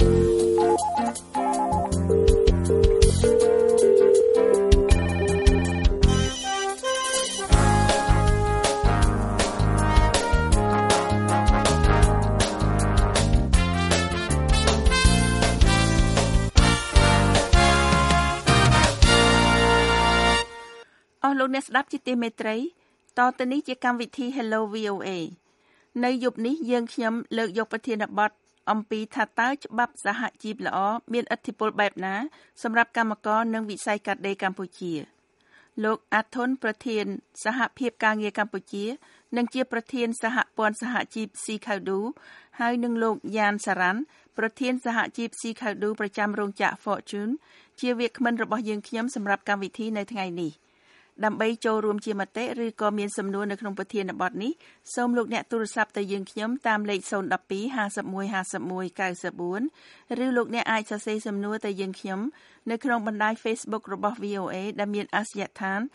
លោកអ្នកស្ដាប់ជាទីមេត្រីតទៅនេះជាកម្មវិធី Hello VOA នៅយប់នេះយើងខ្ញុំលើកយកប្រធានបទអំពីថាតើច្បាប់សហជីពល្អមានឥទ្ធិពលបែបណាសម្រាប់កម្មករនិងវិស័យកាត់ដេរកម្ពុជាលោកអាថុនប្រធានសហភាពការងារកម្ពុជានិងជាប្រធានសហព័ន្ធសហជីព Sikaudu ហើយនិងលោកយ៉ានសារ៉ាន់ប្រធានសហជីព Sikaudu ប្រចាំរោងចក្រ Fortune ជាវាគ្មិនរបស់យើងខ្ញុំសម្រាប់កម្មវិធីនៅថ្ងៃនេះដើម្បីចូលរួមជាមតិឬក៏មានសំណួរនៅក្នុងប្រធានបទនេះសូមលោកអ្នកទូរស័ព្ទទៅយើងខ្ញុំតាមលេខ012 51 51 94ឬលោកអ្នកអាចសរសេរសំណួរទៅយើងខ្ញុំនៅក្នុងបណ្ដាញ Facebook របស់ VOA ដែលមានអាសយដ្ឋាន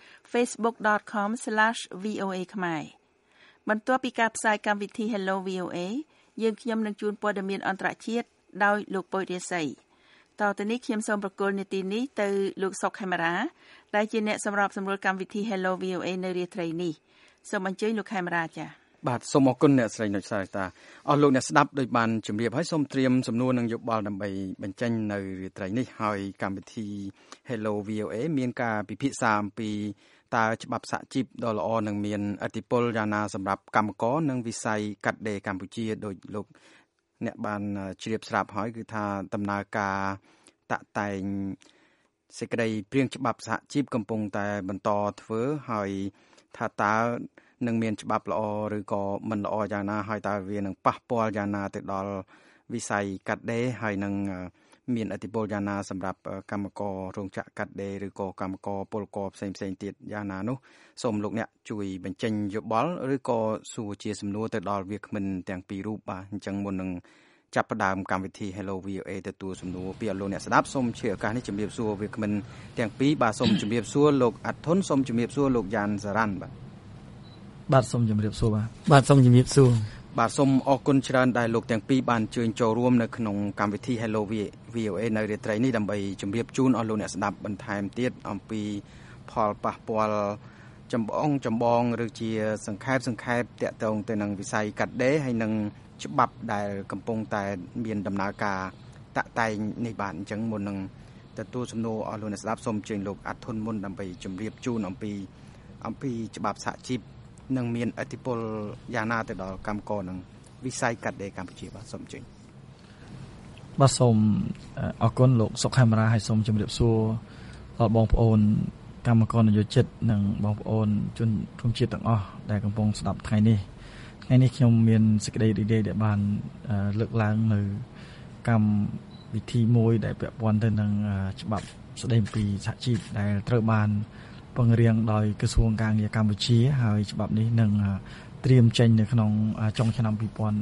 facebook.com/voa ខ្មែរបន្ទាប់ពីការផ្សាយកម្មវិធី Hello VOA យើងខ្ញុំនឹងជួនព័ត៌មានអន្តរជាតិដោយលោកពុយរាសីតទៅនេះខ្ញុំសូមប្រកល់នាទីនេះទៅលោកសុកខេមរាដែលជាអ្នកសម្របសម្រួលកម្មវិធី Hello VOA នៅរាត្រីនេះសូមអញ្ជើញលោកខេមរាចា៎បាទសូមអរគុណអ្នកស្រីនុចសាតាអស់លោកអ្នកស្ដាប់ដោយបានជម្រាបហើយសូមត្រៀមសំណួរនិងយោបល់ដើម្បីបញ្ចេញនៅរាត្រីនេះហើយកម្មវិធី Hello VOA មានការពិភាក្សាអំពីតើច្បាប់សហជីពដ៏ល្អនឹងមានឥទ្ធិពលយ៉ាងណាសម្រាប់កម្មករនិងវិស័យកាត់ដេរកម្ពុជាដោយលោកអ្នកបានជ្រាបស្រាប់ហើយគឺថាដំណើរការតាក់តែងសេចក្តីព្រៀងច្បាប់សហជីពកំពុងតែបន្តធ្វើហើយថាតើនឹងមានច្បាប់ល្អឬក៏មិនល្អយ៉ាងណាហើយតើវានឹងប៉ះពាល់យ៉ាងណាទៅដល់វិស័យកាត់ដេរហើយនឹងមានឥទ្ធិពលយ៉ាងណាសម្រាប់កម្មកររោងចក្រកាត់ដេរឬក៏កម្មករពលករផ្សេងៗទៀតយ៉ាងណានោះសូមលោកអ្នកជួយបញ្ចេញយោបល់ឬក៏សួរជាសំណួរទៅដល់វាគ្មិនទាំងពីររូបបាទអញ្ចឹងមុននឹងចាប់ផ្ដើមកម្មវិធី Hello VOA ទទួលសំណួរពីលោកអ្នកស្ដាប់សូមជឿឱកាសនេះជំរាបសួរវាគ្មិនទាំងពីរបាទសូមជំរាបសួរលោកអាត់ធុនសូមជំរាបសួរលោកយ៉ានសារ៉ាន់បាទសូមជំរាបសួរបាទសូមជំរាបសួរបាទសូមអរគុណច្រើនដែលលោកទាំងពីរបានអញ្ជើញចូលរួមនៅក្នុងកម្មវិធី Hello VOA នៅរាត្រីនេះដើម្បីជំរាបជូនអស់លោកអ្នកស្ដាប់បន្ថែមទៀតអំពីផលប៉ះពាល់ចម្បងឬជាសង្ខេបតាក់ទងទៅនឹងវិស័យកាត់ដេរហើយនឹងច្បាប់ដែលកំពុងតែមានដំណើរការតាក់តែងនេះបាទអញ្ចឹងមុននឹងទទួលសំណួរអស់លោកអ្នកស្ដាប់សូមអញ្ជើញលោកអាត់ធុនមុនដើម្បីជម្រាបជូនអំពីច្បាប់សហជីពនឹងមានឥទ្ធិពលយ៉ាងណាទៅដល់កម្មករនិងវិស័យកាត់ដេរកម្ពុជាបាទសូមអញ្ជើញបាទសូមអរគុណលោកសុកខេមរាហើយសូមជម្រាបសួរដល់បងប្អូនកម្មករនយោជិតនិងបងប្អូនជនរួមជាតិទាំងអស់ដែលកំពុងស្ដាប់ថ្ងៃនេះខ្ញុំមានសេចក្តីរីករាយដែលបានលើកឡើងនៅកម្មវិធីមួយដែលពាក់ព័ន្ធទៅនឹងច្បាប់ស្តីពីសហជីពដែលត្រូវបានពង្រៀងដោយក្រសួងការងារកម្ពុជាហើយច្បាប់នេះនឹងត្រៀមចេញនៅក្នុងចុងឆ្នាំ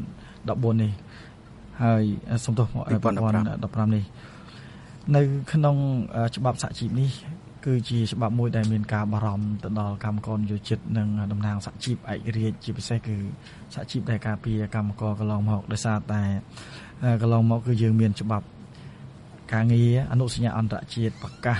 2014នេះហើយសំទោស2015នេះនៅក្នុងច្បាប់សហជីពនេះគឺជាច្បាប់មួយដែលមានការបារម្ភទៅដល់កម្មករនយោជិតនិងតំណាងសហជីពឯករាជ្យជាពិសេសគឺសហជីពដែលការពារកម្មករកន្លងមកដោយសារតែកន្លងមកគឺយើងមានច្បាប់ការងារអនុសញ្ញាអន្តរជាតិប្រកាស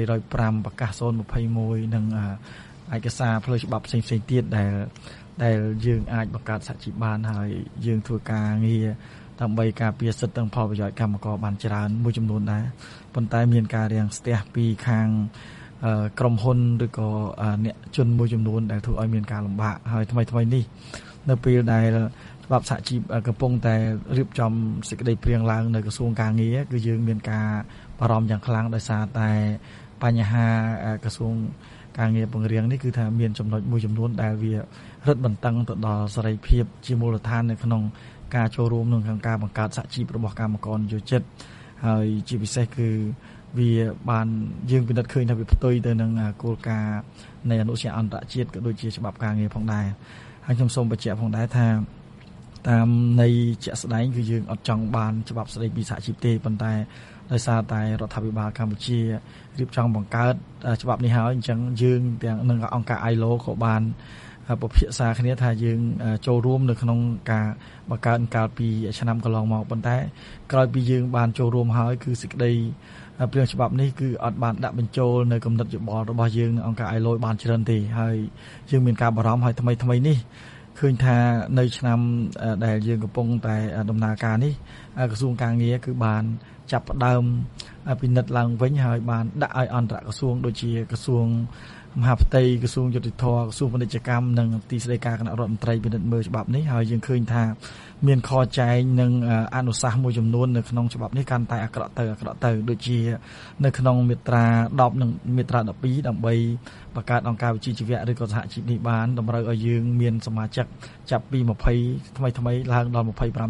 305ប្រកាស021និងឯកសារផ្លូវច្បាប់ផ្សេងៗទៀតដែលយើងអាចបង្កើតសហជីពបានហើយយើងធ្វើការងារដើម្បីការពារសិទ្ធិនិងផលប្រយោជន៍កម្មករបានច្រើនមួយចំនួនដែរប៉ុន្តែមានការរាំងស្ទះពីខាងក្រុមហ៊ុនឬក៏អ្នកជនមួយចំនួនដែលធ្វើឲ្យមានការលំបាកហើយថ្មីនេះនៅពេលដែលច្បាប់សហជីពកំពុងតែរៀបចំសេចក្តីព្រាងឡើងនៅក្រសួងការងារគឺយើងមានការបារម្ភយ៉ាងខ្លាំងដោយសារតែបញ្ហាក្រសួងការងារពង្រៀងនេះគឺថាមានចំណុចមួយចំនួនដែលវារឹតបន្តឹងទៅដល់សេរីភាពជាមូលដ្ឋាននៅក្នុងការចូលរួមក្នុងការបង្កើតសហជីពរបស់កម្មករនយោជិតហើយជាពិសេសគឺវាបានយើងពិនិត្យឃើញថាវាផ្ទុយទៅនឹងគោលការណ៍នៃអនុសញ្ញាអន្តរជាតិក៏ដូចជាច្បាប់ការងារផងដែរហើយខ្ញុំសូមបញ្ជាក់ផងដែរថាតាមនៃជាក់ស្ដែងគឺយើងអត់ចង់បានច្បាប់ស្តីពីសហជីពទេប៉ុន្តែដោយសារតែរដ្ឋាភិបាលកម្ពុជារៀបចំបង្កើតច្បាប់នេះហើយអញ្ចឹងយើងទាំងនឹងអង្គការ ILO ក៏បានពភាសាគ្នាថាយើងចូលរួមនៅក្នុងការបង្កើនកាលពីឆ្នាំកន្លងមកប៉ុន្តែក្រោយពីយើងបានចូលរួមហើយគឺសេចក្តីព្រាងច្បាប់នេះគឺអត់បានដាក់បញ្ចូលនៅគំនិតយោបល់របស់យើងអង្គការ ILO បានច្រើនទេហើយយើងមានការបារម្ភហើយថ្មីនេះឃើញថានៅឆ្នាំដែលយើងកំពុងតែដំណើរការនេះក្រសួងការងារគឺបានចាប់ផ្ដើមពិនិត្យឡើងវិញហើយបានដាក់ឲ្យអន្តរក្រសួងដូចជាក្រសួងមហាផ្ទៃក្រសួងយុតិធធម៌ក្រសួងពាណិជ្ជកម្មនិងទីស្តីការគណៈរដ្ឋមន្ត្រីពិនិត្យមើលច្បាប់នេះហើយយើងឃើញថាមានខចែងនិងអនុសាសន៍មួយចំនួននៅក្នុងច្បាប់នេះកាន់តែអាក្រក់ទៅដូចជានៅក្នុងមាត្រា10និងមាត្រា12ដើម្បីបង្កើតអង្គការវិជ្ជាជីវៈឬក៏សហជីពនេះបានតម្រូវឲ្យយើងមានសមាជិកចាប់ពី20ថ្មីឡើងដល់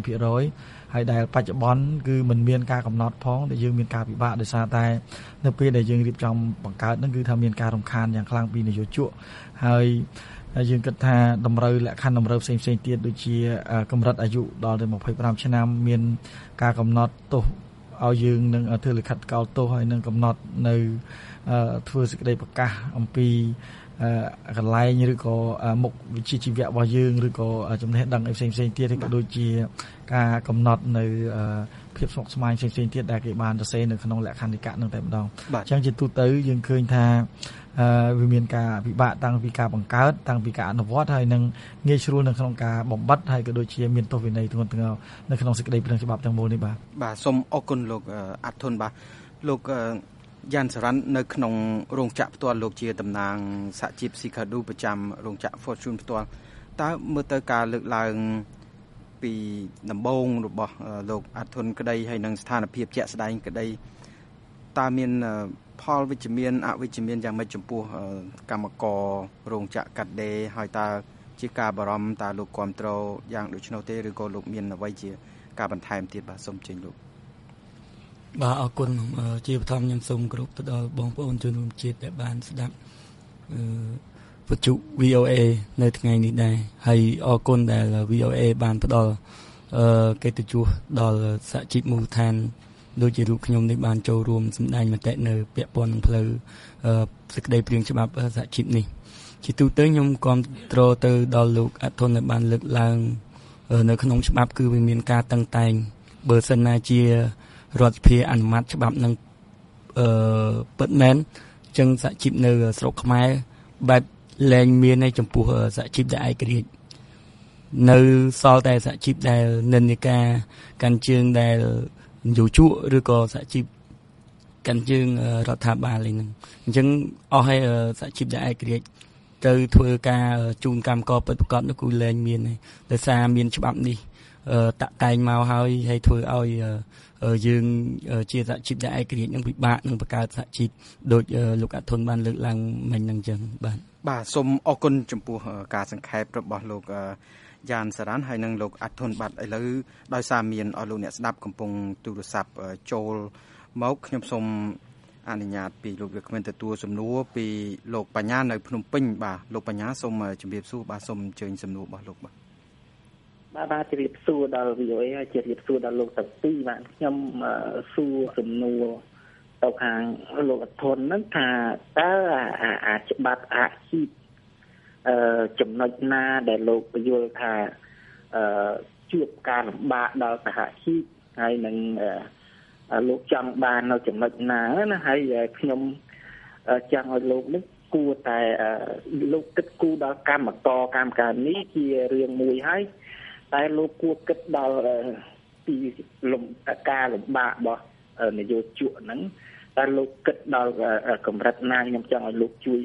25% ហើយដែលបច្ចុប្បន្នគឺមិនមានការកំណត់ផងដែលយើងមានការពិបាកដោយសារតែនៅពេលដែលយើងរៀបចំបង្កើតហ្នឹងគឺថាមានការរំខានយ៉ាងខ្លាំងពីនយោជកហើយយើងគិតថាតម្រូវលក្ខខណ្ឌតម្រូវផ្សេងៗទៀតដូចជាកម្រិតអាយុដល់ទៅ25ឆ្នាំមានការកំណត់ទោសឲ្យយើងនឹងធ្វើលិខិតកោតទោសហើយនឹងកំណត់នៅធ្វើសេចក្តីប្រកាសអំពីកន្លែងឬក៏មុខវិជ្ជាជីវៈរបស់យើងឬក៏ចំណេះដឹងផ្សេងទៀតឬក៏ដូចជាការកំណត់នៅភាពស្មុគស្មាញផ្សេងទៀតដែលគេបានសរសេរនៅក្នុងលក្ខន្តិកៈនឹងតែម្ដងអញ្ចឹងជាទូទៅយើងឃើញថាវាមានការពិបាកតាំងពីការបង្កើតតាំងពីការអនុវត្តហើយនឹងងាយស្រួលនៅក្នុងការបំបត្តិហើយក៏ដូចជាមានទោសវិន័យធ្ងន់ធ្ងរនៅក្នុងសេចក្តីព្រាងច្បាប់ទាំងមូលនេះបាទសូមអរគុណលោកអាត់ធុនបាទលោកយ៉ាន់សារ៉ាន់នៅក្នុងរោងចក្រផ្ទាល់លោកជាតំណាងសហជីព Sikadu ប្រចាំរោងចក្រ Fortune ផ្ទាល់តើមើលទៅការលើកឡើងពីដំបូងរបស់លោកអាត់ធុនក្តីហើយនឹងស្ថានភាពជាក់ស្ដែងក្តីតើមានផលវិជ្ជមានអវិជ្ជមានយ៉ាងម៉េចចំពោះកម្មកររោងចក្រកាត់ដេរហើយតើជាការបារម្ភតើលោកគាំទ្រយ៉ាងដូច្នោះទេឬក៏លោកមានអ្វីជាការបន្ថែមទៀតបាទសូមចេញលោកបាទអរគុណជាបឋមខ្ញុំសូមគោរពទៅដល់បងប្អូនជនរួមជាតិដែលបានស្ដាប់វិទ្យុ VOA នៅថ្ងៃនេះដែរហើយអរគុណដែល VOA បានផ្ដល់កិត្តិយសដល់សហជីពមូលដ្ឋានដូចជារូបខ្ញុំនេះបានចូលរួមសម្ដែងមតិនៅពាក់ព័ន្ធនឹងផ្លូវសេចក្តីព្រាងច្បាប់សហជីពនេះជាទូទៅខ្ញុំគាំទ្រទៅដល់លោកអាត់ធុនដែលបានលើកឡើងនៅក្នុងច្បាប់គឺវាមានការតឹងតែងបើសិនណាជារដ្ឋាភិបាលអនុម័តច្បាប់នឹងពិតមែនអញ្ចឹងសហជីពនៅស្រុកខ្មែរបែបលែងមានในចំពោះសហជីពដែលឯករាជ្យនៅសល់តែសហជីពដែលនិន្នាការកាន់ជើងដែលយោជកឬក៏សហជីពកាន់ជើងរដ្ឋាភិបាលហ្នឹងអញ្ចឹងអស់ហើយសហជីពដែលឯករាជ្យទៅធ្វើការជូនកម្មករពិតប្រាកដនោះគឺលែងមានហើយដោយសារមានច្បាប់នេះតាក់តែងមកហើយធ្វើឲ្យយើងជាសហជីពដែលឯករាជ្យនឹងពិបាកនឹងបង្កើតសហជីពដោយលោកអាត់ធុនបានលើកឡើងមិញហ្នឹងអញ្ចឹងបាទសូមអរគុណចំពោះការសង្ខេបរបស់លោកយ៉ានសារ៉ាន់ហើយនិងលោកអាត់ធុនបាទឥឡូវដោយសារមានអស់លោកអ្នកស្ដាប់កំពុងទូរស័ព្ទចូលមកខ្ញុំសូមអនុញ្ញាតពីលោកវាគ្មិនទទួលសំណួរពីលោកបញ្ញានៅភ្នំពេញបាទលោកបញ្ញាសូមជម្រាបសួរបាទសូមអញ្ជើញសំណួររបស់លោកបាទជម្រាបសួរដល់ VOA ហើយជម្រាបសួរដល់លោកទាំងពីរបាទខ្ញុំសួរសំណួរទៅខាងលោកអាត់ធុនហ្នឹងថាតើអាចច្បាប់អាជីពចំណុចណាដែលលោកយល់ថាជួបការលំបាកដល់សហជីពហើយនឹងលោកចង់បាននៅចំណុចណាណាហើយខ្ញុំចង់ឲ្យលោកនេះគួរតែលោកគិតគូរដល់កម្មការនេះជារឿងមួយហើយតែលោកគួរគិតដល់ពីការលំបាករបស់នយោជកហ្នឹងតែលោកគិតដល់កម្រិតណាខ្ញុំចង់ឲ្យលោកជួយ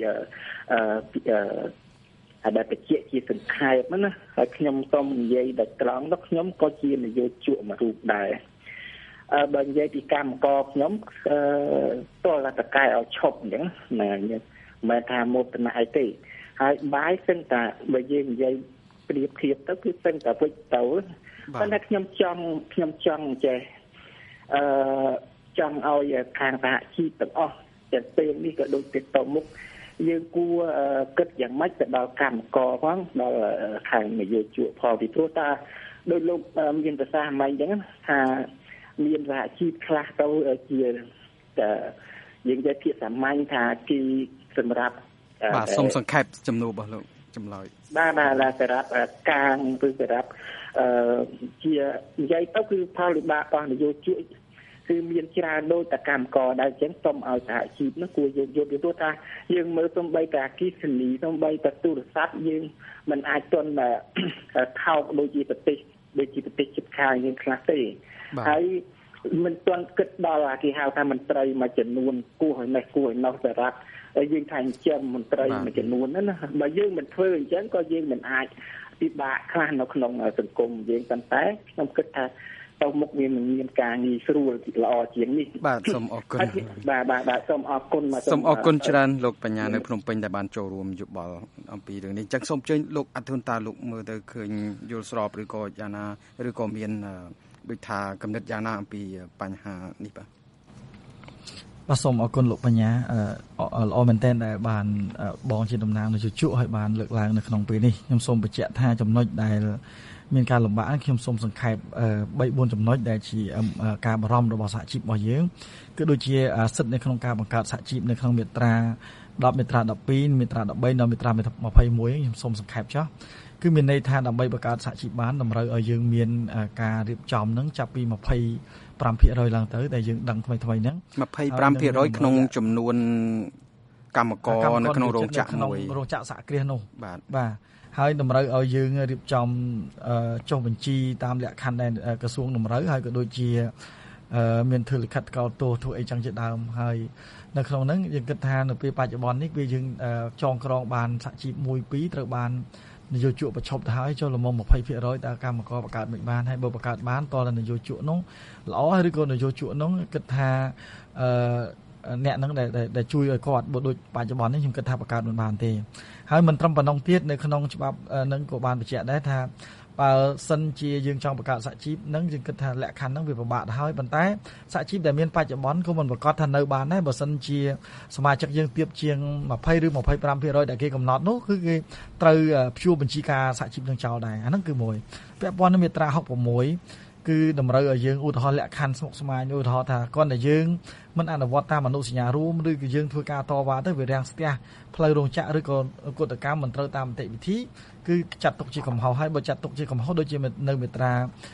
អាដែលបញ្ជាក់ជាសង្ខេបណាហើយខ្ញុំសូមនិយាយដល់ត្រង់ដល់ខ្ញុំក៏ជានយោជកមួយរូបដែរបើនិយាយពីកម្មករខ្ញុំតលតកែឲ្យឈប់អញ្ចឹងណាមិនថាមោទនៈអីទេហើយបាយសឹងតែបើយើងនិយាយប្រៀបធៀបទៅគឺសឹងតែវិចទៅប៉ុន្តែខ្ញុំចង់ចេះចង់ឲ្យខាងសហជីពទាំងអស់តែពេលនេះក៏ដូចទៅតមុខយើងគួរគិតយ៉ាងម៉េចទៅដល់កម្មករផងដល់ខាងនយោជកផលពីព្រោះតាដោយលោកមានប្រសាសន៍ហ្មងអញ្ចឹងថាមានសហជីពខ្លះទៅជាយើងនិយាយភាសាសាមញ្ញថាគេសម្រាប់បាទសូមសង្ខេបចំនួនរបស់លោកចម្លើយបាទសម្រាប់កាងគឺសម្រាប់ជានិយាយទៅគឺផលវិបាករបស់នយោជកគឺមានច្រើនដូចតែកម្មករដែរអញ្ចឹងសូមឲ្យសហជីពនោះគួរយកពីព្រោះថាយើងមើលសំបីតែអគ្គិសនីសំបីតែទូរស័ព្ទយើងមិនអាចទាន់ថោកដូចជាប្រទេសជិតខាងយើងខ្លះទេហើយមិនទាន់គិតដល់គេហៅថាមន្ត្រីមួយចំនួនគួរឲ្យនេះគួរឲ្យនោះសម្រាប់យើងថាអញ្ចឹងមន្ត្រីមួយចំនួនហ្នឹងណាបើយើងមិនធ្វើអញ្ចឹងក៏យើងមិនអាចពិបាកខ្លះនៅក្នុងសង្គមយើងប៉ុន្តែខ្ញុំគិតថាទៅមុខវាមិនមានការងាយស្រួលល្អជាងនេះបាទសូមអរគុណបាទសូមអរគុណសូមអរគុណច្រើនលោកបញ្ញានៅភ្នំពេញដែលបានចូលរួមយោបល់អំពីរឿងនេះអញ្ចឹងសូមអញ្ជើញលោកអធិនតាលោកមើលទៅឃើញយល់ស្របឬក៏យ៉ាងណាឬក៏មានដូចថាកំណត់យ៉ាងណាអំពីបញ្ហានេះបាទសូមអរគុណលោកបញ្ញាល្អមែនទែនដែលបានបងជាតំណាងនយោជកឲ្យបានលើកឡើងនៅក្នុងពេលនេះខ្ញុំសូមបញ្ជាក់ថាចំណុចដែលមានការលំបាកខ្ញុំសូមសង្ខេប 3-4 ចំណុចដែលជាការបារម្ភរបស់សហជីពរបស់យើងគឺដូចជាសិទ្ធិនៅក្នុងការបង្កើតសហជីពនៅក្នុងមាត្រា10មាត្រា12មាត្រា13ដល់មាត្រា21ខ្ញុំសូមសង្ខេបចុះគឺមានន័យថាដើម្បីបង្កើតសហជីពបានតម្រូវឲ្យយើងមានការរៀបចំនឹងចាប់ពី 25% ឡើងទៅដែលយើងដឹងថ្មីៗហ្នឹង 25% ក្នុងចំនួនកម្មករនៅក្នុងរោងចក្រមួយរោងចក្រសហគ្រាសនោះបាទហើយតម្រូវឲ្យយើងរៀបចំចុះបញ្ជីតាមលក្ខខណ្ឌដែលក្រសួងតម្រូវហើយក៏ដូចជាមានធ្វើលិខិតកោតទោសធ្វើអីចឹងជាដើមហើយនៅក្នុងហ្នឹងយើងគិតថានៅពេលបច្ចុប្បន្ននេះវាយើងចងក្រងបានសហជីព 1-2 ត្រូវបាននយោជកបញ្ឈប់ទៅហើយចុះល្មម 20% តើកម្មករបង្កើតមិនបានហើយបើបង្កើតបានតើនយោជកនោះល្អឬក៏នយោជកនោះគិតថាអ្នកនឹងដែលជួយឲ្យគាត់បើដូចបច្ចុប្បន្ននេះខ្ញុំគិតថាបង្កើតមិនបានទេហើយមិនត្រឹមប៉ុណ្ណោះទៀតនៅក្នុងច្បាប់នឹងក៏បានបញ្ជាក់ដែរថាបើសិនជាយើងចង់បង្កើតសហជីពនឹងយើងគិតថាលក្ខខណ្ឌនឹងវាពិបាកទៅហើយប៉ុន្តែសហជីពដែលមានបច្ចុប្បន្នក៏មិនប្រកាសថានៅបានដែរបើសិនជាសមាជិកយើងទាបជាង20ឬ 25% ដែលគេកំណត់នោះគឺគេត្រូវព្យួរបញ្ជីការសហជីពនឹងចោលដែរអាហ្នឹងគឺមួយពាក់ព័ន្ធនឹងមាត្រា66គឺតម្រូវឲ្យយើងឧទាហរណ៍លក្ខខណ្ឌស្មុគស្មាញឧទាហរណ៍ថាគាត់តែយើងមិនអនុវត្តតាមអនុសញ្ញារួមឬក៏យើងធ្វើការតវ៉ាទៅវារាំងស្ទះផ្លូវរោងចក្រឬក៏កតកម្មមិនត្រូវតាមនីតិវិធីគឺចាត់ទុកជាកំហុសហើយបើចាត់ទុកជាកំហុសដូចជានៅមាត្រា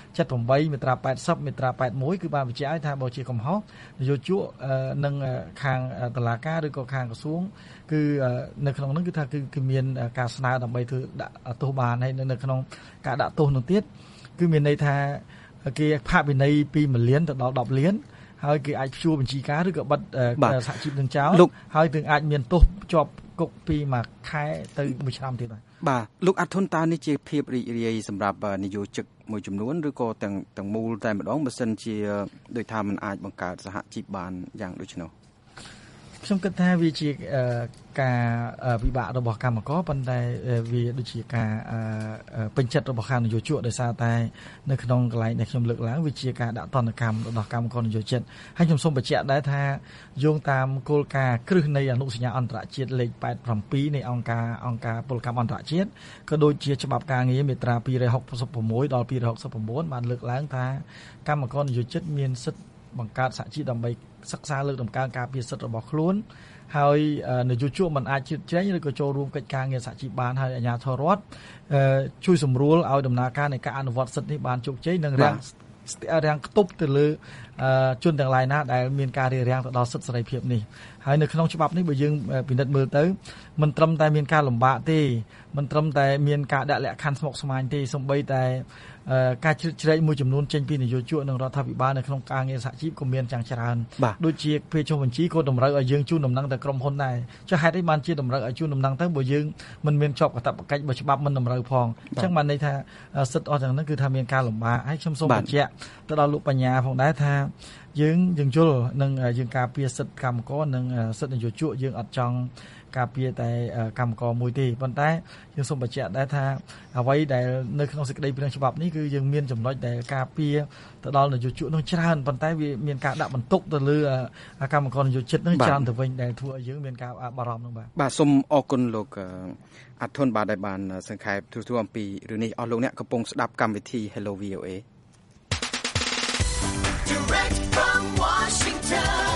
78មាត្រា80មាត្រា81គឺបានបញ្ជាក់ឲ្យថាបើជាកំហុសនយោជកនឹងខាងតុលាការឬក៏ខាងក្រសួងគឺនៅក្នុងនោះគឺថាគឺមានការស្នើដើម្បីធ្វើដាក់ទោសបានហើយនៅក្នុងការដាក់ទោសនោះទៀតគឺមានន័យថាគេផាកពិន័យពី1លានទៅដល់10លានហើយគេអាចព្យួរបញ្ជីការឬក៏បិទសហជីពនឹងចោលហើយទាំងអាចមានទោសជាប់គុកពី1ខែទៅ1ឆ្នាំទៀតបាទលោកអធុនតានេះជាភាពរីករាយសម្រាប់នយោជកមួយចំនួនឬក៏ទាំងមូលតែម្ដងបើសិនជាដូចថាมันអាចបង្កើតសហជីពបានយ៉ាងដូច្នោះខ្ញុំគិតថាវាជាការវិបាករបស់កម្មករប៉ុន្តែវាដូចជាការពេញចិត្តរបស់ខាងនយោជកដោយសារតែនៅក្នុងកន្លែងដែលខ្ញុំលើកឡើងវាជាការដាក់ទណ្ឌកម្មរបស់កម្មករនយោជិតហើយខ្ញុំសូមបញ្ជាក់ដែរថាយោងតាមគោលការណ៍គ្រឹះនៃអនុសញ្ញាអន្តរជាតិលេខ87នៃអង្គការពលកម្មអន្តរជាតិក៏ដូចជាច្បាប់ការងារមាត្រា266ដល់269បានលើកឡើងថាកម្មករនយោជិតមានសិទ្ធិបង្កើតសហជីពដើម្បីសិក្សាលើកតម្កើងការពារសិទ្ធិរបស់ខ្លួនហើយនយោជកមិនអាចជ្រៀតជ្រែងឬក៏ចូលរួមកិច្ចការងារសហជីពបានហើយអាជ្ញាធររដ្ឋជួយសម្រួលឲ្យដំណើរការនៃការអនុវត្តសិទ្ធិនេះបានជោគជ័យនិងរាំងខ្ទប់ទៅលើជនទាំងឡាយណាដែលមានការរារាំងទៅដល់សិទ្ធិសេរីភាពនេះហើយនៅក្នុងច្បាប់នេះបើយើងពិនិត្យមើលទៅមិនត្រឹមតែមានការលំបាកទេមិនត្រឹមតែមានការដាក់លក្ខខណ្ឌស្មុគស្មាញទេសូម្បីតែការជ្រៀតជ្រែកមួយចំនួនចេញពីនយោជកនិងរដ្ឋាភិបាលនៅក្នុងការងារសហជីពក៏មានយ៉ាងច្រើនដូចជាពេលចុះបញ្ជីក៏តម្រូវឲ្យយើងជូនដំណឹងទៅក្រុមហ៊ុនដែរចុះហេតុអីបានជាតម្រូវឲ្យជូនដំណឹងទៅបើយើងមិនមានជាប់កាតព្វកិច្ចបើច្បាប់មិនតម្រូវផងអញ្ចឹងបានន័យថាសិទ្ធិអស់ទាំងហ្នឹងគឺថាមានការលំបាកហើយខ្ញុំសូមបញ្ជាក់ទៅដល់លោកបញ្ញាផងដែរថាយើងយល់នឹងយើងការពារសិទ្ធិកម្មករនិងសិទ្ធិនយោជកយើងអត់ចង់ការពារតែកម្មករមួយទេប៉ុន្តែយើងសូមបញ្ជាក់ដែរថាអ្វីដែលនៅក្នុងសេចក្តីព្រាងច្បាប់នេះគឺយើងមានចំណុចដែលការពារទៅដល់នយោជកនោះច្រើនប៉ុន្តែវាមានការដាក់បន្ទុកទៅលើកម្មករនយោជិតនោះច្រើនទៅវិញដែលធ្វើឲ្យយើងមានការបារម្ភនោះបាទសូមអរគុណលោកអធុនបាទដែលបានសង្ខេបទូទៅអំពីរឿងនេះអស់លោកអ្នកកំពុងស្ដាប់កម្មវិធី Hello VOA Direct from Washington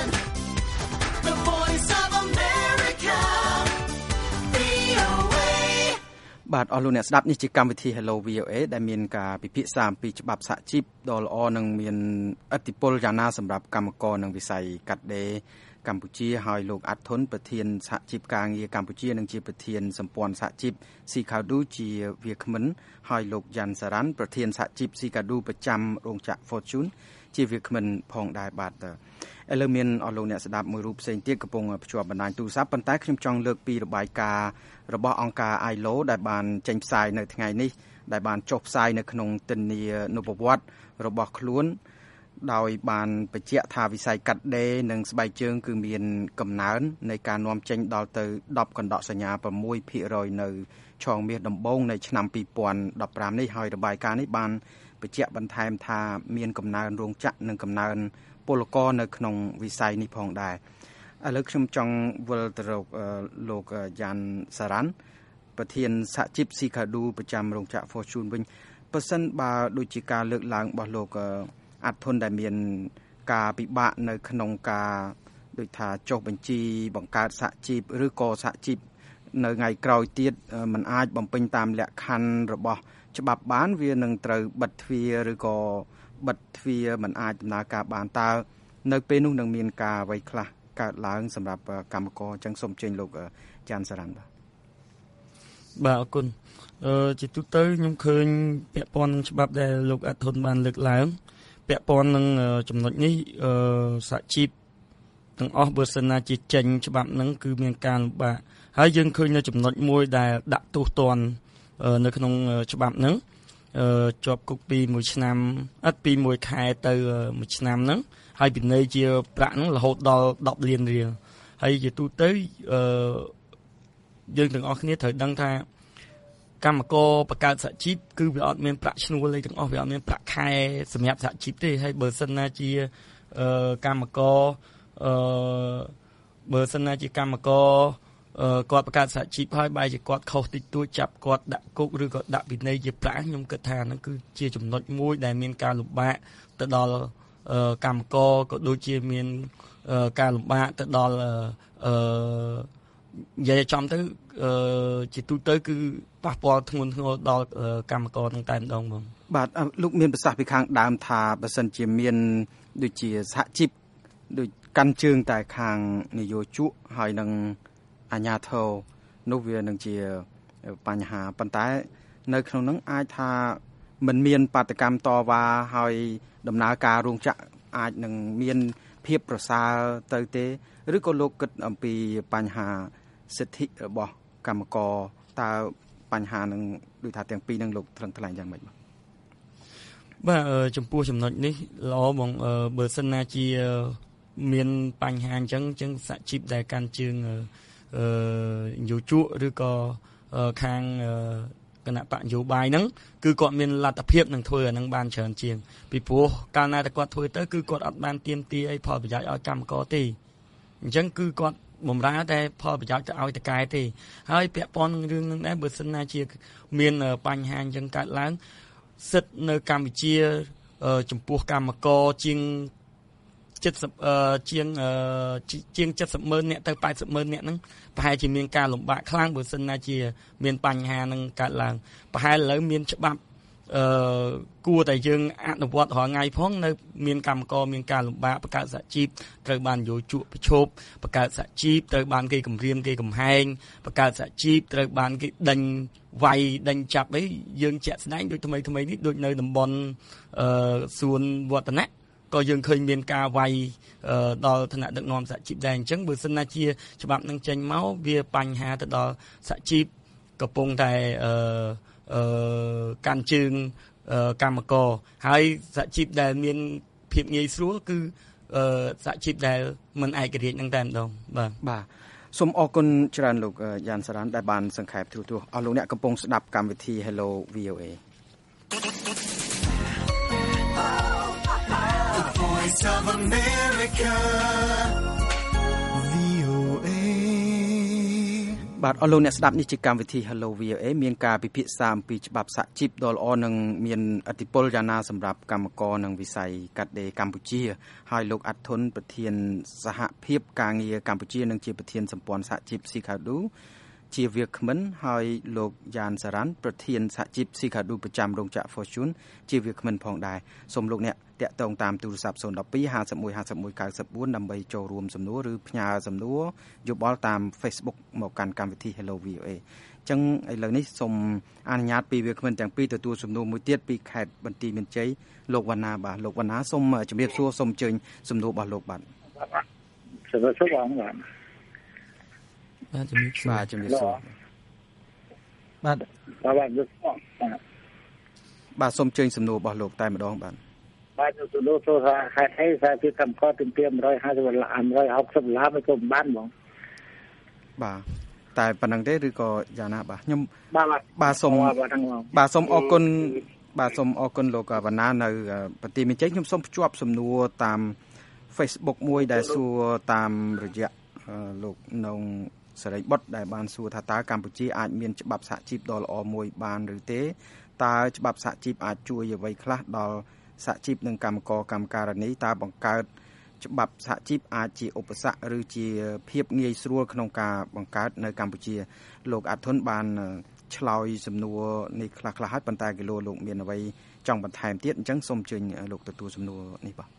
បាទអស់លោកអ្នកស្ដាប់នេះជាកម្មវិធី Hello VOA ដែលមានការពិភាក្សាអំពីច្បាប់សហជីពដ៏ល្អនិងមានឥទ្ធិពលយ៉ាងណាសម្រាប់កម្មករនិងវិស័យកាត់ដេរកម្ពុជាហើយលោកអាត់ធុនប្រធានសហជីពការងារកម្ពុជានិងជាប្រធានសម្ព័ន្ធសហជីព Sikadu ជាវាគ្មិនហើយលោកយ៉ាន់សារ៉ាន់ប្រធានសហជីព Sikadu ប្រចាំរោងចក្រ Fortune ជាវាគ្មិនផងដែរបាទឥឡូវមានអស់លោកអ្នកស្ដាប់មួយរូបផ្សេងទៀតកំពុងភ្ជាប់បណ្ដាញទូរស័ព្ទប៉ុន្តែខ្ញុំចង់លើកពីរបាយការណ៍របស់អង្គការ ILO ដែលបានចេញផ្សាយនៅថ្ងៃនេះដែលបានចុះផ្សាយនៅក្នុងទិនានុប្រវត្តិរបស់ខ្លួនដោយបានបញ្ជាក់ថាវិស័យកាត់ដេរនិងស្បែកជើងគឺមានកំណើននៃការនាំចេញដល់ទៅ10កណ្ដកសញ្ញា 6% នៅឆមាសដំបូងនៃឆ្នាំ2015នេះហើយរបាយការណ៍នេះបានបញ្ជាក់បន្ថែមថាមានកំណើនរោងចក្រនិងកំណើនពលករនៅក្នុងវិស័យនេះផងដែរឥឡូវខ្ញុំចង់វិលទៅរកលោកយ៉ាន់សារ៉ាន់ប្រធានសហជីព Sikadu ប្រចាំរោងចក្រ Fortune វិញបើសិនបើដូចជាការលើកឡើងរបស់លោកអាត់ធុនដែលមានការពិបាកនៅក្នុងការដូចថាចុះបញ្ជីបង្កើតសហជីពឬក៏សហជីពនៅថ្ងៃក្រោយទៀតมันអាចបំពេញតាមលក្ខខណ្ឌរបស់ច្បាប់បានវានឹងត្រូវបិទទ្វារឬក៏បិទទ្វារมันអាចដំណើរការបានតើនៅពេលនោះនឹងមានការអ្វីខ្លះកើតឡើងសម្រាប់កម្មករអញ្ចឹងសូមជើញលោកយ៉ាន់សារ៉ាន់បាទអរគុណជាទូទៅខ្ញុំឃើញពាក់ព័ន្ធនឹងច្បាប់ដែលលោកអាត់ធុនបានលើកឡើងពាក់ព័ន្ធនឹងចំណុចនេះសហជីពទាំងអស់បើសិនណាជាចេញច្បាប់ហ្នឹងគឺមានការលំបាកហើយយើងឃើញនៅចំណុចមួយដែលដាក់ទោសទណ្ឌនៅក្នុងច្បាប់ហ្នឹងជាប់គុកពី1ឆ្នាំពី1ខែទៅ1ឆ្នាំហ្នឹងហើយពិន័យជាប្រាក់ហ្នឹងរហូតដល់10លានរៀលហើយជាទូទៅយើងទាំងអស់គ្នាត្រូវដឹងថាកម្មករបង្កើតសហជីពគឺវាអត់មានប្រាក់ឈ្នួលអីទាំងអស់វាអត់មានប្រាក់ខែសម្រាប់សហជីពទេហើយបើសិនណាជាកម្មករគាត់បង្កើតសហជីពហើយបែរជាគាត់ខុសតិចតួចចាប់គាត់ដាក់គុកឬក៏ដាក់ពិន័យជាប្រាក់ខ្ញុំគិតថាហ្នឹងគឺជាចំណុចមួយដែលមានការលំបាកទៅដល់កម្មករក៏ដូចជាមានការលំបាកទៅដល់និយាយចំទៅជាទូទៅគឺប៉ះពាល់ធ្ងន់ធ្ងរដល់កម្មករទាំងតែម្ដងបងបាទលោកមានប្រសាសន៍ពីខាងដើមថាបើសិនជាមានដូចជាសហជីពដូចកាន់ជើងតែខាងនយោជកហើយនឹងអាជ្ញាធរនោះវានឹងជាបញ្ហាប៉ុន្តែនៅក្នុងនោះអាចថាមិនមានបាតកម្មតវ៉ាហើយដំណើរការរោងចក្រអាចនឹងមានភាពប្រសើរទៅទេឬក៏លោកគិតអំពីបញ្ហាសិទ្ធិរបស់កម្មករតើបញ្ហានឹងដូចថាទាំងពីរនឹងលោកថ្លឹងថ្លែងយ៉ាងម៉េចបាទចំពោះចំណុចនេះល្អបងបើសិនណាជាមានបញ្ហាអញ្ចឹងសហជីពដែលកាន់ជើងយោជកឬក៏ខាងគណៈបកនយោបាយហ្នឹងគឺគាត់មានលទ្ធភាពនឹងធ្វើអាហ្នឹងបានច្រើនជាងពីព្រោះកាលណាតែគាត់ធ្វើទៅគឺគាត់អត់បានទាមទារអីផលប្រយោជន៍ឲ្យកម្មករទេអញ្ចឹងគឺគាត់បំរើតែផលប្រយោជន៍ទៅឲ្យតកែទេហើយពាក់ព័ន្ធនឹងរឿងហ្នឹងដែរបើសិនណាជាមានបញ្ហាអញ្ចឹងកើតឡើងសិទ្ធិនៅកម្ពុជាចំពោះកម្មករជាង70ម៉ឺននាក់ទៅ80ម៉ឺននាក់ហ្នឹងប្រហែលជាមានការលំបាកខ្លាំងបើសិនណាជាមានបញ្ហាហ្នឹងកើតឡើងប្រហែលឥឡូវមានច្បាប់គួរតែយើងអនុវត្តរាល់ថ្ងៃផងនៅមានកម្មករមានការលំបាកបង្កើតសហជីពត្រូវបានយោជកប្រឈប់បង្កើតសហជីពត្រូវបានគេគំរាមគេកំហែងបង្កើតសហជីពត្រូវបានគេដេញវាយដេញចាប់អីយើងជាក់ស្ដែងដូចថ្មីនេះដូចនៅតំបន់សួនវឌ្ឍនៈក៏យើងឃើញមានការវាយដល់ឋានៈដឹកនាំសហជីពដែរអញ្ចឹងបើសិនណាជាច្បាប់នឹងចេញមកវាបញ្ហាទៅដល់សហជីពកំពុងតែកាន់ជើងកម្មករហើយសហជីពដែលមានភាពងាយស្រួលគឺសហជីពដែលមិនឯករាជ្យនឹងតែម្ដងបាទសូមអរគុណច្រើនលោកយ៉ាន់សារ៉ាន់ដែលបានសង្ខេបទូអស់លោកអ្នកកំពុងស្ដាប់កម្មវិធី Hello VOA Voice of America VOA បាទអស់លោកអ្នកស្ដាប់នេះជាកម្មវិធី Hello VOA មានការពិភាក្សាអំពីច្បាប់សហជីពដ៏ល្អនិងមានឥទ្ធិពលយ៉ាងណាសម្រាប់កម្មករនិងវិស័យកាត់ដេរកម្ពុជាហើយលោកអាត់ធុនប្រធានសហភាពការងារកម្ពុជានិងជាប្រធានសម្ព័ន្ធសហជីព Sikadu ជាវាគ្មិនហើយលោកយ៉ានសារ៉ាន់ប្រធានសហជីពស៊ីកាឌូប្រចាំរោងចក្រ Fortune ជាវាគ្មិនផងដែរសូមលោកអ្នកតាក់ទងតាមទូរស័ព្ទ012 51 51 94ដើម្បីចូលរួមសំណួរឬផ្ញើសំណួរយោបល់តាម Facebook មកកាន់កម្មវិធី Hello VOA ចឹងឥឡូវនេះសូមអនុញ្ញាតពីវាគ្មិនទាំងពីរទទួលសំណួរមួយទៀតពីខេត្តបន្ទាយមានជ័យលោកវណ្ណាបាទលោកវណ្ណាសូមជម្រាបសួរសូមអញ្ជើញសំណួររបស់លោកបាទជំរាបសួរបងបាទជំរាបសួរជំរាបសួរបាទសូមអញ្ជើញសំណួររបស់លោកតែម្ដងបាទសំណួរចូលថាហេតុអីសារជាកម្មករទី150 $160មិនក៏បានបងបាទតែប៉ុណ្្នឹងទេឬក៏យ៉ាងណាបាទខ្ញុំបាទសូមអរគុណបាទសូមអរគុណលោកវណ្ណានៅបន្ទាយមានជ័យខ្ញុំសូមភ្ជាប់សំណួរតាម Facebook មួយដែលសួរតាមរយៈលោកនងសេរីបុត្រដែលបានសួរថាតើកម្ពុជាអាចមានច្បាប់សហជីពដ៏ល្អមួយបានឬទេតើច្បាប់សហជីពអាចជួយអ្វីខ្លះដល់សហជីពនិងកម្មករកម្មការិនីតើបង្កើតច្បាប់សហជីពអាចជាឧបសគ្គឬជាភាពងាយស្រួលក្នុងការបង្កើតនៅកម្ពុជាលោកអាត់ធុនបានឆ្លើយសំណួរនេះខ្លះៗហើយប៉ុន្តែគីឡូលោកមានអ្វីចង់បន្ថែមទៀតអញ្ចឹងសូមអញ្ជើញលោកទទួលសំណួរនេះបាទ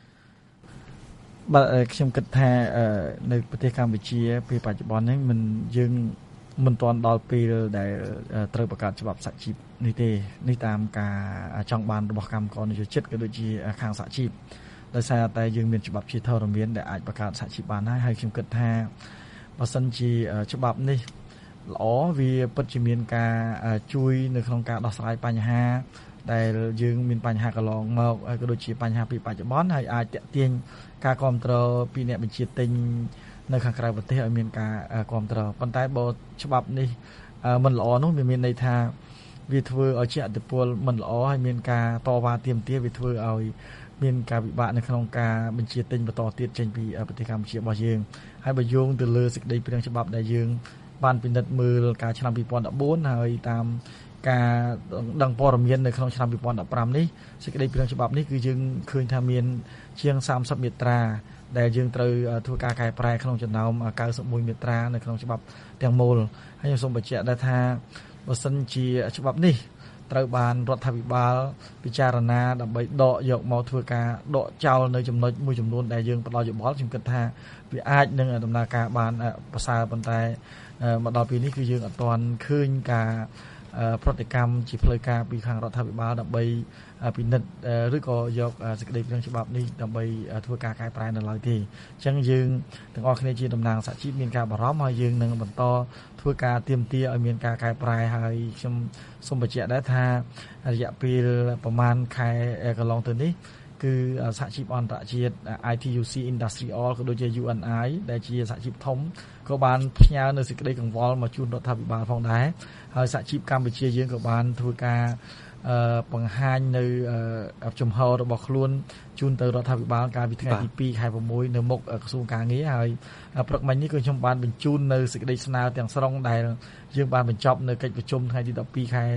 ខ្ញុំគិតថានៅប្រទេសកម្ពុជាពេលបច្ចុប្បន្ននេះយើងមិនទាន់ដល់ពេលដែលត្រូវបង្កើតច្បាប់សហជីពនេះទេនេះតាមការចង់បានរបស់កម្មករនយោជិតក៏ដូចជាខាងសហជីពដោយសារតែយើងមានច្បាប់ជាធរមានដែលអាចបង្កើតសហជីពបានហើយខ្ញុំគិតថាបើសិនជាច្បាប់នេះល្អវាពិតជាមានការជួយនៅក្នុងការដោះស្រាយបញ្ហាដែលយើងមានបញ្ហាកន្លងមកហើយក៏ដូចជាបញ្ហាពីបច្ចុប្បន្នហើយអាចទាក់ទាញការគ្រប់គ្រងពីអ្នកបញ្ជាទិញនៅខាងក្រៅប្រទេសឲ្យមានការគ្រប់គ្រងប៉ុន្តែបើច្បាប់នេះមិនល្អនោះវាមានន័យថាវាធ្វើឲ្យជាអតិពលមិនល្អហើយមានការតវ៉ាទាមទារវាធ្វើឲ្យមានការវិបាកនៅក្នុងការបញ្ជាទិញបន្តទៀតចេញពីប្រទេសកម្ពុជារបស់យើងហើយបើយោងទៅលើសេចក្តីព្រាងច្បាប់ដែលយើងបានពិនិត្យមើលការឆ្នាំ2014ហើយតាមការដឹងព័ត៌មាននៅក្នុងឆ្នាំ2015នេះសេចក្តីព្រាងច្បាប់នេះគឺយើងឃើញថាមានជាង30មាត្រាដែលយើងត្រូវធ្វើការកែប្រែក្នុងចំណោម91មាត្រានៅក្នុងច្បាប់ទាំងមូលហើយខ្ញុំសូមបញ្ជាក់ដែរថាបើសិនជាច្បាប់នេះត្រូវបានរដ្ឋាភិបាលពិចារណាដើម្បីដកយកមកធ្វើការដកចោលនៅចំណុចមួយចំនួនដែលយើងផ្ដល់យោបល់ខ្ញុំគិតថាវាអាចនឹងដំណើរការបានប្រសើរប៉ុន្តែមកដល់ពេលនេះគឺយើងអត់ទាន់ឃើញការប្រតិកម្មជាផ្លូវការពីខាងរដ្ឋាភិបាលដើម្បីពិនិត្យឬក៏យកសេចក្តីព្រាងច្បាប់នេះដើម្បីធ្វើការកែប្រែនៅឡើយទេអញ្ចឹងយើងទាំងអស់គ្នាជាតំណាងសហជីពមានការបារម្ភហើយយើងនឹងបន្តធ្វើការទាមទារឲ្យមានការកែប្រែហើយខ្ញុំសូមបញ្ជាក់ដែរថារយៈពេលប្រហែលខែកន្លងទៅនេះគឺសហជីពអន្តរជាតិ ITUC Industrial ក៏ដូចជា UNI ដែលជាសហជីពធំក៏បានផ្ញើនៅសេចក្តីកង្វល់មកជូនរដ្ឋាភិបាលផងដែរហើយសហជីពកម្ពុជាយើងក៏បានធ្វើការបង្ហាញនៅចំហរបស់ខ្លួនជូនទៅរដ្ឋាភិបាលកាលពីថ្ងៃទី2ខែ6នៅមុខក្រសួងការងារហើយព្រឹកមិញនេះគឺខ្ញុំបានបញ្ជូននៅសេចក្តីស្នើទាំងស្រុងដែលយើងបានបញ្ចប់នៅកិច្ចប្រជុំថ្ងៃទី12ខែ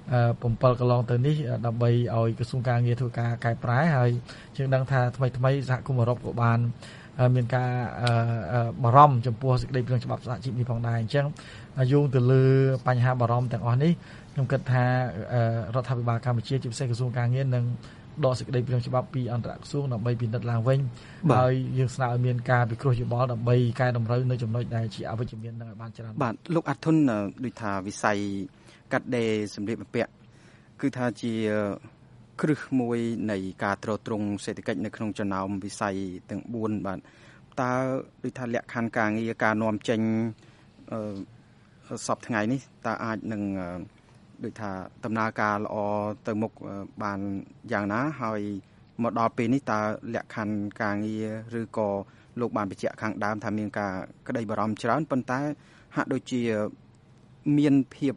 7កន្លងទៅនេះដើម្បីឲ្យក្រសួងការងារធ្វើការកែប្រែហើយយើងដឹងថាថ្មីសហគមន៍អឺរ៉ុបក៏បានមានការបារម្ភចំពោះសេចក្តីព្រាងច្បាប់សហជីពនេះផងដែរអញ្ចឹងយោងទៅលើបញ្ហាបារម្ភទាំងអស់នេះខ្ញុំគិតថារដ្ឋាភិបាលកម្ពុជាជាពិសេសក្រសួងការងារនឹងដកសេចក្តីព្រាងច្បាប់ពីអន្តរក្រសួងដើម្បីពិនិត្យឡើងវិញហើយយើងស្នើឲ្យមានការពិគ្រោះយោបល់ដើម្បីកែតម្រូវនៅចំណុចដែលជាអវិជ្ជមាននឹងឲ្យបានច្រើនបាទលោកអាត់ធុនដូចថាវិស័យកាត់ដេរសម្ភារបំពាក់គឺថាជាគ្រឹះមួយនៃការទ្រទ្រង់សេដ្ឋកិច្ចនៅក្នុងចំណោមវិស័យទាំង4បាទតើដូចថាលក្ខខណ្ឌការងារការនាំចេញសពថ្ងៃនេះតើអាចនឹងដូចថាដំណើរការល្អទៅមុខបានយ៉ាងណាហើយមកដល់ពេលនេះតើលក្ខខណ្ឌការងារឬក៏លោកបានបញ្ជាក់ខាងដើមថាមានការក្តីបារម្ភច្រើនប៉ុន្តែហាក់ដូចជាមានភាព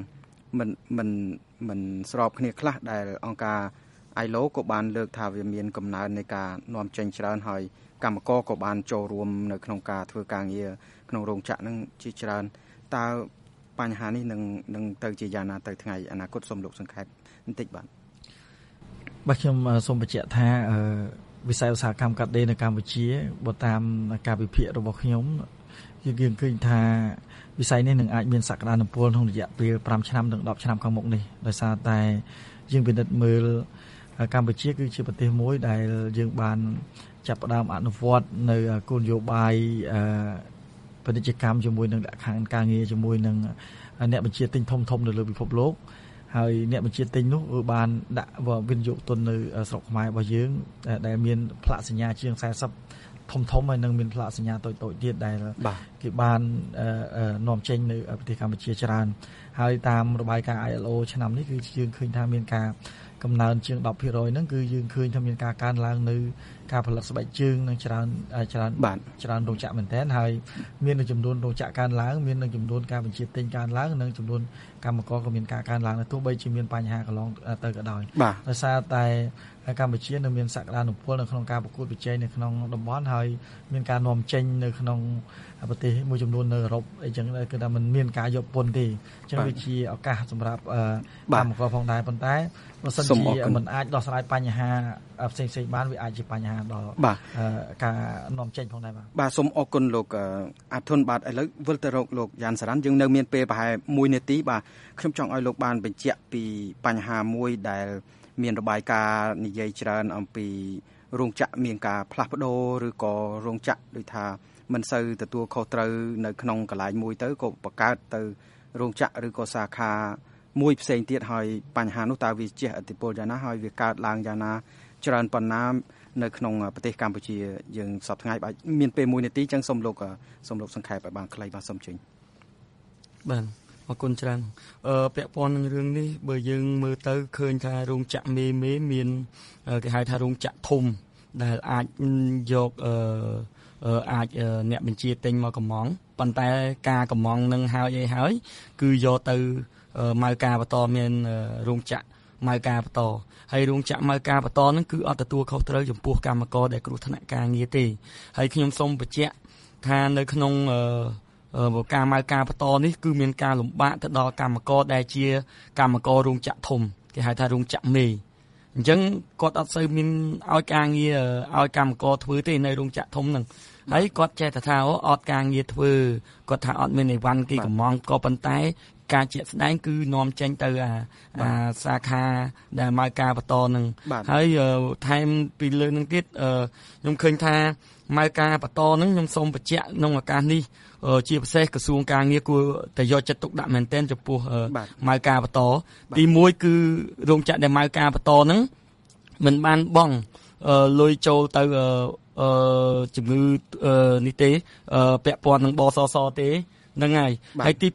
មិនស្របគ្នាខ្លះដែលអង្គការ ILO ក៏បានលើកថាវាមានកំណើននៃការនាំចេញច្រើនហើយកម្មករក៏បានចូលរួមនៅក្នុងការធ្វើការងារក្នុងរោងចក្រនឹងជាច្រើនតើបញ្ហានេះនឹងទៅជាយ៉ាងណាទៅថ្ងៃអនាគតសូមលោកសង្ខេបបន្តិចបាទខ្ញុំសូមបញ្ជាក់ថាវិស័យឧស្សាហកម្មកាត់ដេរនៅកម្ពុជាបើតាមការវិភាគរបស់ខ្ញុំយើងឃើញថាវិស័យនេះនឹងអាចមានសក្តានុពលក្នុងរយៈពេល5ឆ្នាំถึง10ឆ្នាំខាងមុខនេះដោយសារតែយើងពិនិត្យមើលកម្ពុជាគឺជាប្រទេសមួយដែលយើងបានចាប់ផ្ដើមអនុវត្តនៅគោលនយោបាយពាណិជ្ជកម្មជាមួយនឹងលក្ខខណ្ឌការងារជាមួយនឹងអ្នកបញ្ជាទិញធំៗនៅលើពិភពលោកហើយអ្នកបញ្ជាទិញនោះបានដាក់វិនិយោគទុននៅស្រុកខ្មែររបស់យើងដែលមានផ្លាកសញ្ញាជាង40ធំហើយនឹងមានផ្លាកសញ្ញាតូចៗទៀតដែលគេបាននាំចេញនៅប្រទេសកម្ពុជាច្រើនហើយតាមរបាយការណ៍ ILO ឆ្នាំនេះគឺយើងឃើញថាមានការកំណើនជាង 10% ហ្នឹងគឺយើងឃើញថាមានការកើនឡើងនៅការផលិតស្បែកជើងនឹងច្រើនរោងចក្រមែនទែនហើយមាននៅចំនួនរោងចក្រកើនឡើងមាននៅចំនួនការបញ្ជាទិញកើនឡើងនិងចំនួនកម្មករក៏មានការកើនឡើងទោះបីជាមានបញ្ហាកន្លងទៅក៏ដោយដោយសារតែកម្ពុជានៅមានសក្តានុពលនៅក្នុងការប្រកួតប្រជែងនៅក្នុងតំបន់ហើយមានការនាំចេញនៅក្នុងប្រទេសមួយចំនួននៅអឺរ៉ុបអីចឹងគឺថាมันមានការយកពន្ធទេអញ្ចឹងវាជាឱកាសសម្រាប់កម្មករផងដែរប៉ុន្តែបើសិនជាมันអាចដោះស្រាយបញ្ហាផ្សេងៗបានវាអាចជាបញ្ហាដល់ការនាំចេញផងដែរបាទសូមអរគុណលោកអាធុនបាទឥឡូវវិលទៅរកលោកយ៉ាន់សារ៉ាន់យើងនៅមានពេលប្រហែល1នាទីបាទខ្ញុំចង់ឲ្យលោកបានបញ្ជាក់ពីបញ្ហាមួយដែលមានរបាយការណ៍និយាយច្រើនអំពីរោងចក្រមានការផ្លាស់ប្ដូរឬក៏រោងចក្រដូចថាមិនសូវទទួលខុសត្រូវនៅក្នុងកន្លែងមួយទៅក៏បង្កើតទៅរោងចក្រឬក៏សាខាមួយផ្សេងទៀតហើយបញ្ហានោះតើវាជះឥទ្ធិពលយ៉ាងណាហើយវាកើតឡើងយ៉ាងណាច្រើនប៉ុណ្ណានៅក្នុងប្រទេសកម្ពុជាយើងសប្តាហ៍ថ្ងៃបាទមានពេល1នាទីអញ្ចឹងសូមលោកសង្ខេបឲ្យបានខ្លីបាទសូមជើញបាទអរគុណច្រើនពាក់ព័ន្ធនឹងរឿងនេះបើយើងមើលទៅឃើញថារោងចក្រមេមានគេហៅថារោងចក្រធំដែលអាចយកអាចអ្នកបញ្ជាទិញមកកម្មង់ប៉ុន្តែការកម្មង់នឹងហើយគឺយកទៅម៉ៅការបន្តមានរោងចក្រម៉ៅការបន្តហើយរោងចក្រម៉ៅការបន្តហ្នឹងគឺអត់ទទួលខុសត្រូវចំពោះកម្មករដែលគ្រោះថ្នាក់ការងារទេហើយខ្ញុំសូមបញ្ជាក់ថានៅក្នុងការម៉ៅការបន្តនេះគឺមានការលំបាកទៅដល់កម្មករដែលជាកម្មកររោងចក្រធំគេហៅថារោងចក្រមេអញ្ចឹងគាត់អត់សូវមានឲ្យការងារឲ្យកម្មករធ្វើទេនៅរោងចក្រធំហ្នឹងហើយគាត់ចេះតែថាអត់ការងារធ្វើគាត់ថាអត់មានអីវ៉ាន់គេកំងក៏ប៉ុន្តែការជាក់ស្ដែងគឺនាំចេញទៅអាសាខាដែលម៉ៅការបន្តហ្នឹងហើយថែមពីលើហ្នឹងទៀតខ្ញុំឃើញថាម៉ៅការបន្តហ្នឹងខ្ញុំសូមបញ្ជាក់ក្នុងឱកាសនេះជាពិសេសក្រសួងការងារគួរតែយកចិត្តទុកដាក់មែនទែនចំពោះម៉ៅការបន្តទី1គឺរោងចក្រដែលម៉ៅការបន្តហ្នឹងមិនបានបង់លុយចូលទៅជំងឺនេះទេពាក់ព័ន្ធនឹងបសសទេហ្នឹងហើយទី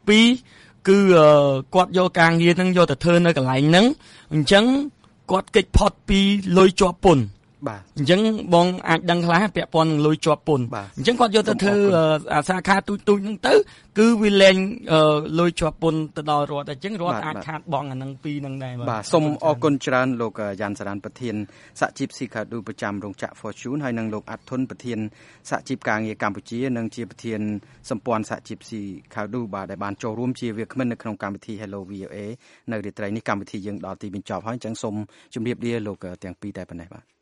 2គឺគាត់យកការងារហ្នឹងយកទៅធ្វើនៅកន្លែងហ្នឹងអញ្ចឹងគាត់គេចផុតពីលុយជាប់ពន្ធបាទអញ្ចឹងបងអាចដឹងខ្លះពាក់ព័ន្ធនឹងលុយជាប់ពន្ធអញ្ចឹងគាត់យកទៅធ្វើអាសាខាទូចហ្នឹងទៅគឺវាលែងលុយជាប់ពន្ធទៅដល់រដ្ឋអញ្ចឹងរដ្ឋអាចខាតបង់អានឹងពីរហ្នឹងដែរបាទសូមអរគុណច្រើនលោកយ៉ាន់សារ៉ាន់ប្រធានសហជីពស៊ីកាឌូប្រចាំរោងចក្រ Fortune ហើយនិងលោកអាត់ធុនប្រធានសហជីពការងារកម្ពុជានិងជាប្រធានសម្ព័ន្ធសហជីពស៊ីកាឌូបាទដែលបានចូលរួមជាវាគ្មិននៅក្នុងកម្មវិធី Hello VOA នៅរាត្រីនេះកម្មវិធីយើងដល់ទីបញ្ចប់ហើយអញ្ចឹងសូមជម្រាបលាលោកទាំងពីរតែប៉ុណ្ណេះបាទ